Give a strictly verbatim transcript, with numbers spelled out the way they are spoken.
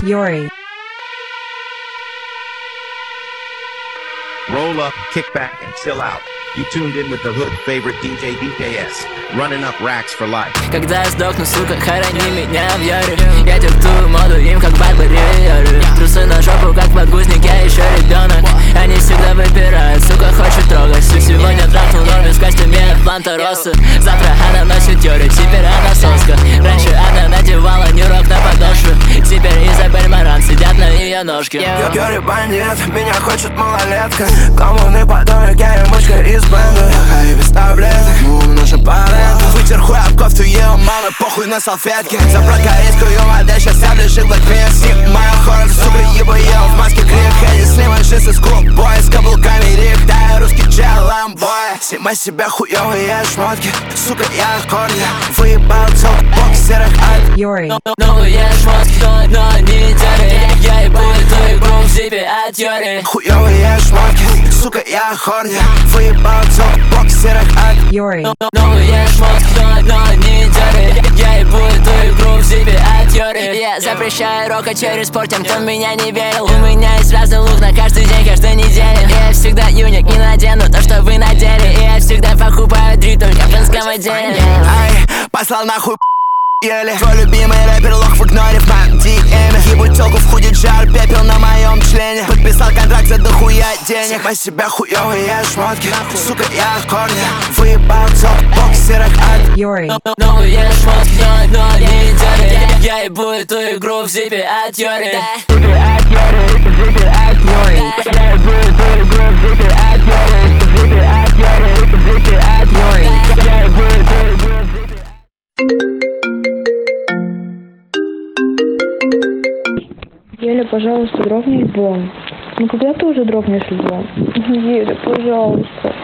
Yuri. Roll up, kick back, and chill out. You tuned in with the hood favorite ди джей ди кей эс, running up racks for life. Когда я сдохну, сука, хорони меня в яре. Я диктую моду им, как барбариеры. Трусы на жопу, как подгузник, я еще ребенок. Они всегда выпирают, сука, хочет трогать. Всю сегодня трахнул норме в костюме Атланта Росса. Завтра она носит Йори, теперь она соска. Раньше она надевала нью-рок на подошву. Теперь Изабель Маран сидят на ее ножке. Йори бандит, меня хочет малолетка. Коммуны подонок, я ремочка из бенда. Я хай без таблеток, мы умножим палету. Вытер хуй об кофту, ел мамы, похуй на салфетке. Забрал корейскую модель, сейчас я ближе к Blackpink. Моя хоррор, сука, ебу ел в маске крик. Хэнни снимай джинсы с клуб-бой, с каблуками рик. Да, я русский чел, ламбой. Снимай себе хуёвые шмотки, сука, я в корне. Выебал целый боксерах от Yuri. Новые шмотки, но они деры. Я ебу эту игру в зипе от Йори. хуёвые шмотки, сука, я в корне. Выебал целый боксерах от Yuri. Новые шмотки, но они деры. Я ебу эту игру в зипе от Йори. Я запрещаю рока через спорт тем, кто в меня не верил. У меня есть разный лук на каждый день, каждую неделю. Я всегда юник, не надену то, что вы надели. И я всегда покупаю дрит только в женском отделе. Ай, послал нахуй еле. Твой любимый рэпер лох в игноре в моем ди эм. Ебу тёлку в худи жар, пепел на моем члене. Подписал контракт за дохуя денег. По себя хуёвые шмотки, сука, я в корне. Выебал целый боксерах от Yuri. Новые шмотки, но они деры. Я ебу эту игру в зипе от Йори. Еля, пожалуйста, дропни альбом. Ну когда ты уже дропнешь альбом? Еля, пожалуйста.